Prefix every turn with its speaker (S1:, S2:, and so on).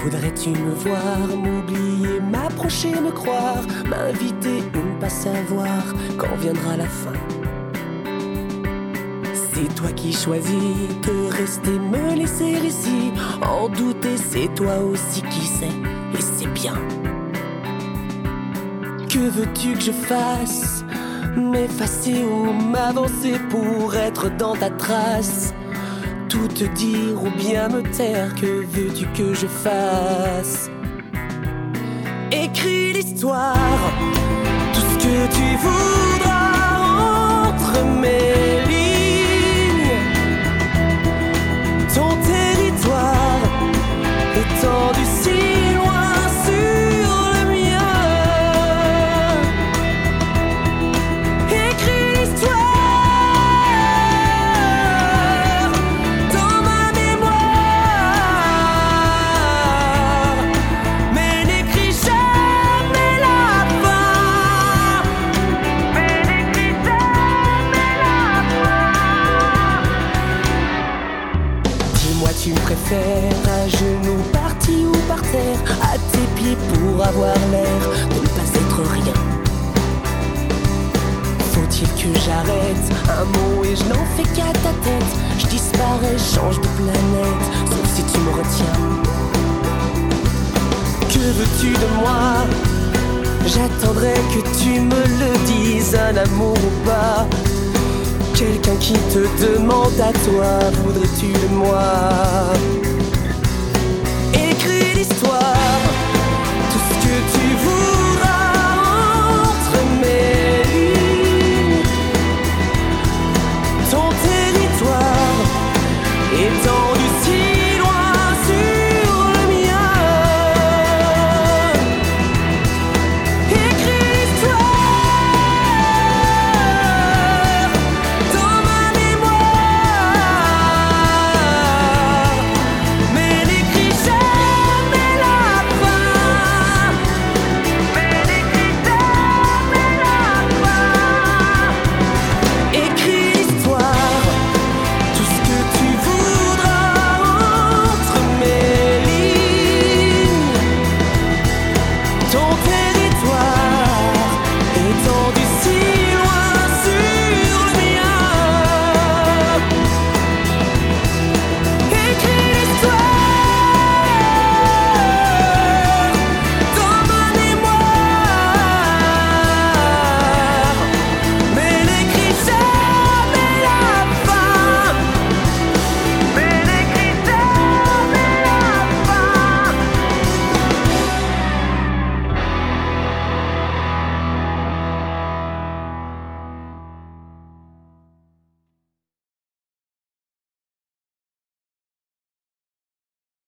S1: Voudrais-tu me voir, m'oublier, m'approcher, me croire, m'inviter ou ne pas savoir quand viendra la fin? C'est toi qui choisis de rester, me laisser ici. En douter, c'est toi aussi qui sais, et c'est bien. Que veux-tu que je fasse? M'effacer ou m'avancer pour être dans ta trace? Tout te dire ou bien me taire, que veux-tu que je fasse? Écris l'histoire, tout ce que tu voudras entre mes lignes. Ton territoire étendu si loin sur le mien. Écris l'histoire dans ma mémoire, mais n'écris jamais la fin. Mais n'écris jamais la fin. Dis-moi, tu me préfères à genoux, parti ou par terre, à tes pieds pour avoir l'air de ne pas être rien? Faut-il que j'arrête un mot et je n'en fais qu'à ta tête? Je disparais, change de planète, sauf si tu me retiens. Que veux-tu de moi? J'attendrai que tu me le dises, un amour ou pas. Quelqu'un qui te demande à toi, voudrais-tu de moi? Écris l'histoire.